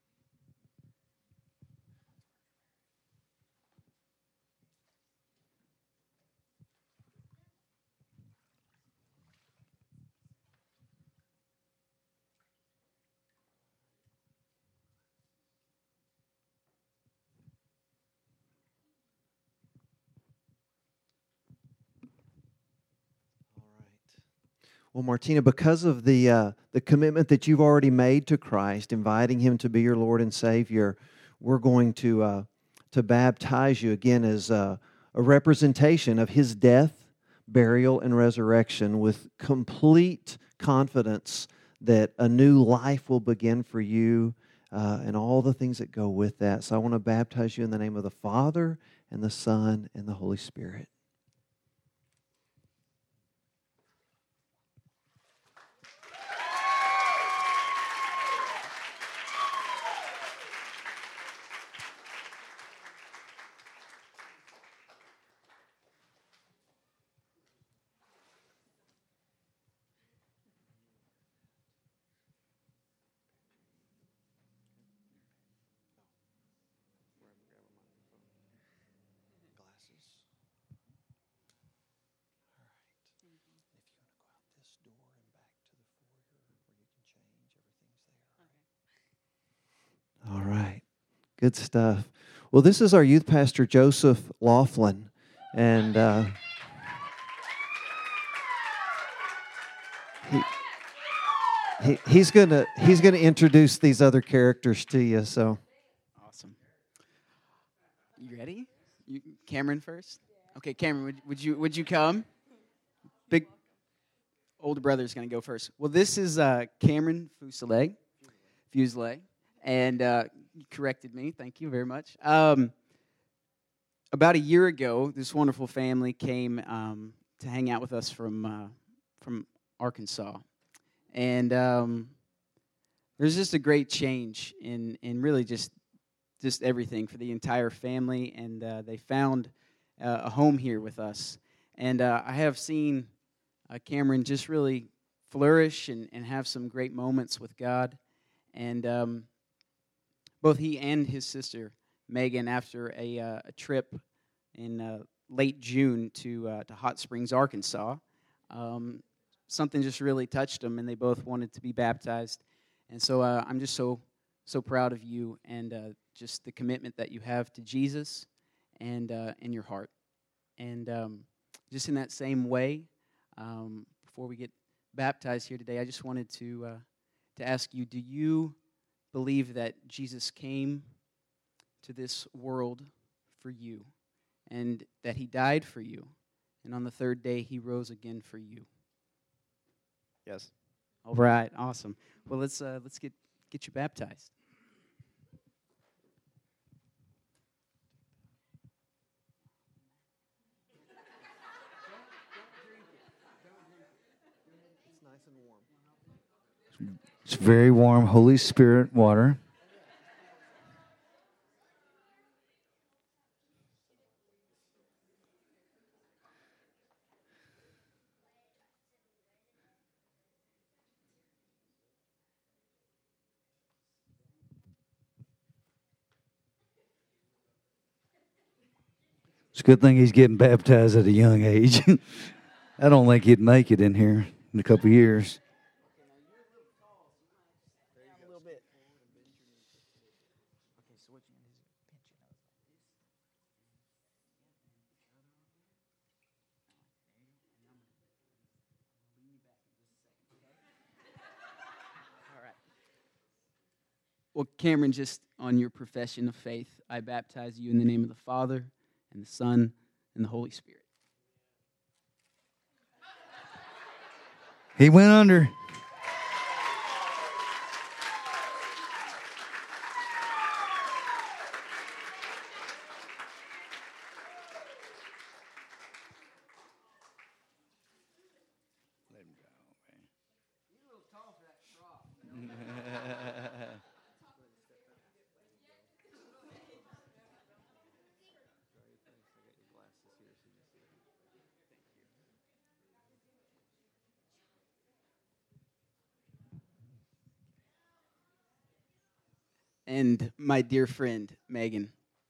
Well, Martina, because of the commitment that you've already made to Christ, inviting Him to be your Lord and Savior, we're going to baptize you again as a representation of His death, burial, and resurrection, with complete confidence that a new life will begin for you and all the things that go with that. So I want to baptize you in the name of the Father and the Son and the Holy Spirit. All right. Good stuff. Well, this is our youth pastor, Joseph Laughlin. And he's gonna introduce these other characters to you. So Awesome. You ready? Cameron first? Okay, Cameron, would you come? Big older brother is going to go first. Well, this is Cameron Fuselier, and you corrected me. Thank you very much. About a year ago, this wonderful family came to hang out with us from Arkansas, and there's just a great change in really just everything for the entire family, and they found a home here with us. And I have seen Cameron just really flourish and have some great moments with God. And both he and his sister, Megan, after a trip in late June to Hot Springs, Arkansas, something just really touched them, and they both wanted to be baptized. And so I'm just so proud of you and just the commitment that you have to Jesus and in your heart. And just in that same way, before we get baptized here today, I just wanted to ask you, do you believe that Jesus came to this world for you and that He died for you, and on the third day He rose again for you? Yes. All right, awesome. Well, let's get you baptized. it's nice and warm. It's very warm Holy Spirit water. It's a good thing he's getting baptized at a young age. I don't think he'd make it in here in a couple of years. Well, Cameron, just on your profession of faith, I baptize you in the name of the Father and the Son and the Holy Spirit. He went under. And my dear friend, Megan.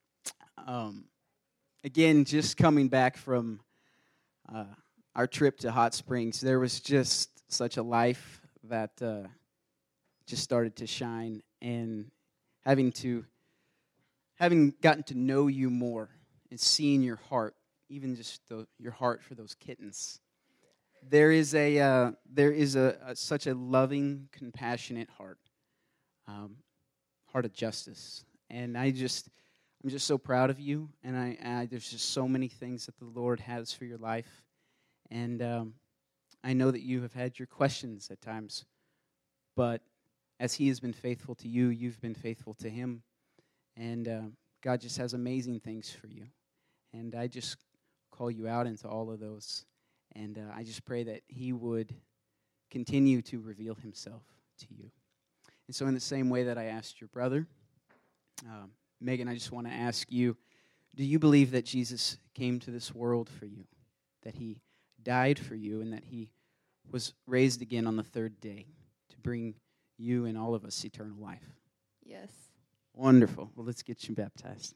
Again, just coming back from our trip to Hot Springs, there was just such a life that just started to shine. And having gotten to know you more and seeing your heart, even just your heart for those kittens, there is such a loving, compassionate heart. Heart of justice, and I'm just so proud of you. And I there's just so many things that the Lord has for your life, and I know that you have had your questions at times, but as He has been faithful to you, you've been faithful to Him, and God just has amazing things for you. And I just call you out into all of those, and I just pray that He would continue to reveal Himself to you. And so in the same way that I asked your brother, Megan, I just want to ask you, do you believe that Jesus came to this world for you, that He died for you, and that He was raised again on the third day to bring you and all of us eternal life? Yes. Wonderful. Well, let's get you baptized.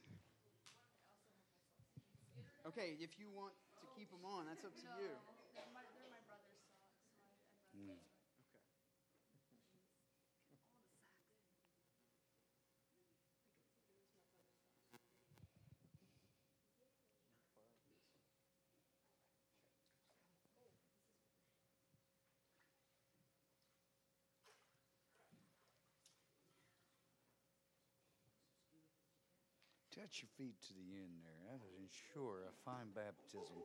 Okay, if you want to keep them on, that's up to you. Touch your feet to the end there. That would ensure a fine baptism.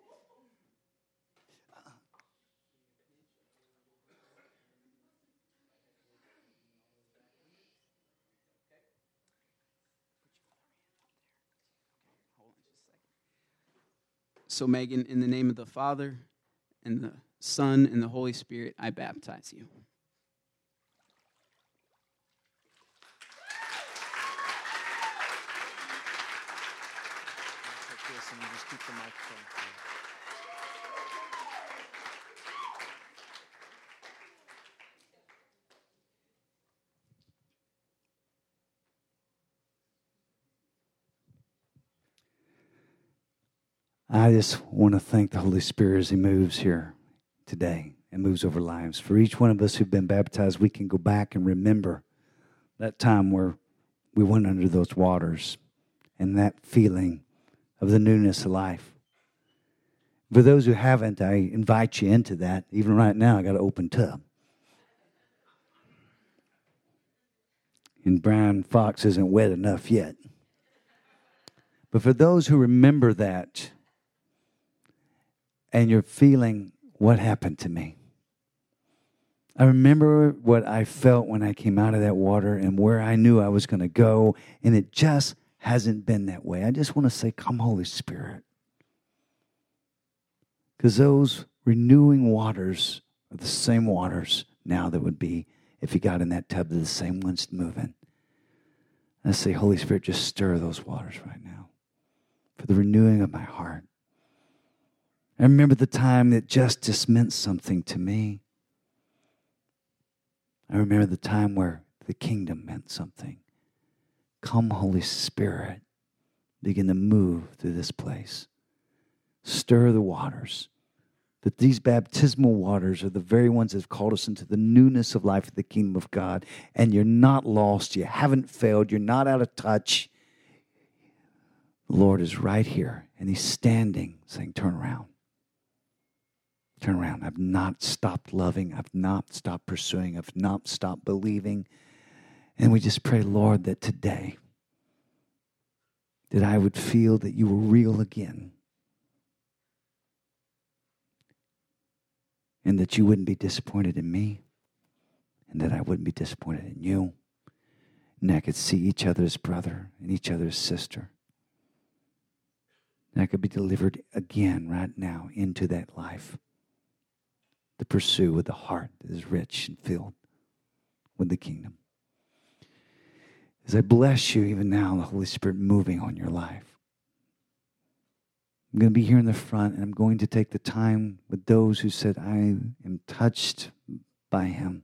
So, Megan, in the name of the Father and the Son and the Holy Spirit, I baptize you. Take this and you just keep the microphone. I just want to thank the Holy Spirit as He moves here today and moves over lives. For each one of us who've been baptized, we can go back and remember that time where we went under those waters and that feeling of the newness of life. For those who haven't, I invite you into that. Even right now, I got an open tub. And Brian Fox isn't wet enough yet. But for those who remember that, and you're feeling, what happened to me? I remember what I felt when I came out of that water and where I knew I was going to go, and it just hasn't been that way. I just want to say, come, Holy Spirit. Because those renewing waters are the same waters now that would be if you got in that tub, they're the same ones moving. I say, Holy Spirit, just stir those waters right now for the renewing of my heart. I remember the time that justice meant something to me. I remember the time where the kingdom meant something. Come, Holy Spirit, begin to move through this place. Stir the waters. That these baptismal waters are the very ones that have called us into the newness of life of the kingdom of God. And you're not lost. You haven't failed. You're not out of touch. The Lord is right here. And He's standing saying, turn around. Turn around. I've not stopped loving. I've not stopped pursuing. I've not stopped believing. And we just pray, Lord, that today, that I would feel that you were real again. And that you wouldn't be disappointed in me. And that I wouldn't be disappointed in you. And I could see each other's brother and each other's sister. And I could be delivered again right now into that life. To pursue with a heart that is rich and filled with the kingdom. As I bless you even now, the Holy Spirit moving on your life. I'm going to be here in the front, and I'm going to take the time with those who said, I am touched by Him.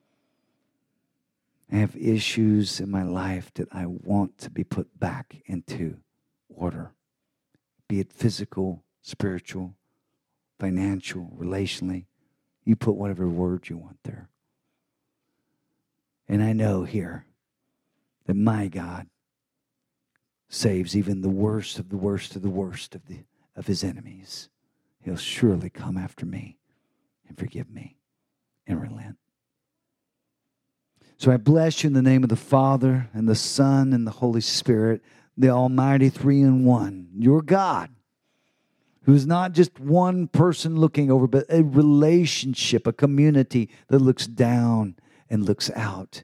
I have issues in my life that I want to be put back into order, be it physical, spiritual, financial, relationally. You put whatever word you want there. And I know here that my God saves even the worst of the worst of the worst of His enemies. He'll surely come after me and forgive me and relent. So I bless you in the name of the Father and the Son and the Holy Spirit, the Almighty Three in One, your God, who's not just one person looking over, but a relationship, a community that looks down and looks out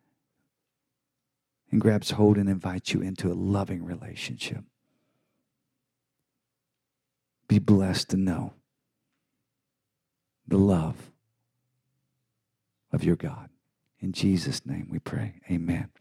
and grabs hold and invites you into a loving relationship. Be blessed to know the love of your God. In Jesus' name we pray. Amen.